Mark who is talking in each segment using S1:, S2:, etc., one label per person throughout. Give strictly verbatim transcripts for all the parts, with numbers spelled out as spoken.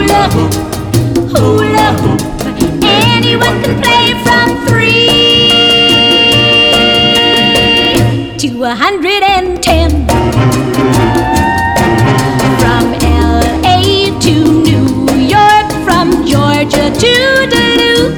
S1: hula hoop, hula hoop. Anyone can play from three to a hundred and ten. From L A to New York, from Georgia to Duluth,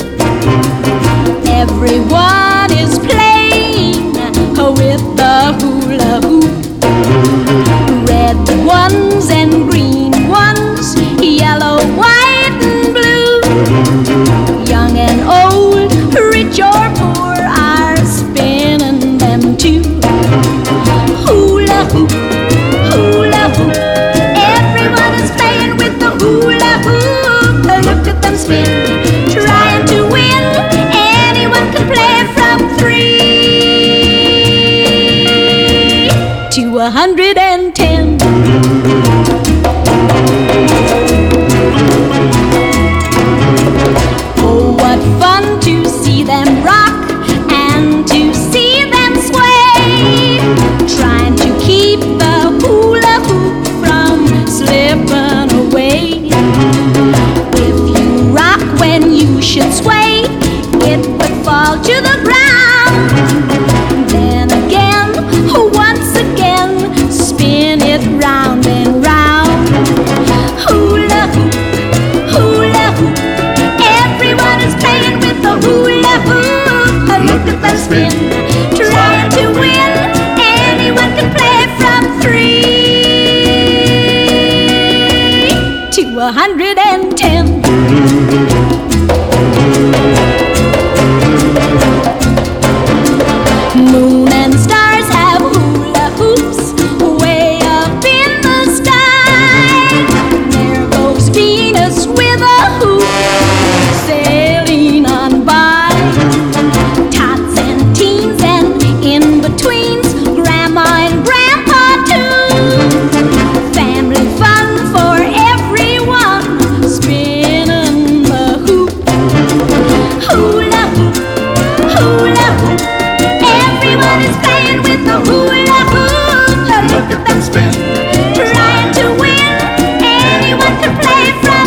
S1: everyone is playing with the hula hoop. Red ones and green ones, yellow, white and blue. Young and old, rich or poor, are spinning them too. Hula hoop, hula hoop. Everyone is playing with the hula hoop. Look at them spin, trying to win. Anyone can play from three to a hundred and ten. Oh, what fun to see them rock and to see them sway, trying to keep the hula hoop from slipping away. If you rock when you should sway, it would fall to the ground. Then again, once again, spin it round and round. Hula hoop, hula hoop. Everyone is playing with the hula hoop. Look at them spin, trying to win. Anyone can play from three to a hundred and ten. Moon and stars have hula hoops way up in the sky. There goes Venus with a hoop sailing on by. Tots and teens and in-betweens, grandma and grandpa too. Family fun for everyone, spinning the hoop. Hula hoop, hula hoop. Everyone is playing with the hula hoop. Look at them spin, trying to win. Anyone can play from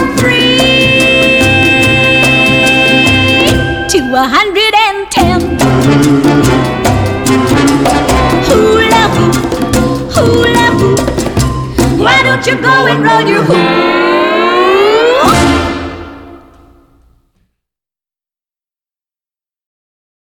S1: three to a hundred and ten. Hula hoop, hula hoop. Why don't you go and roll your hula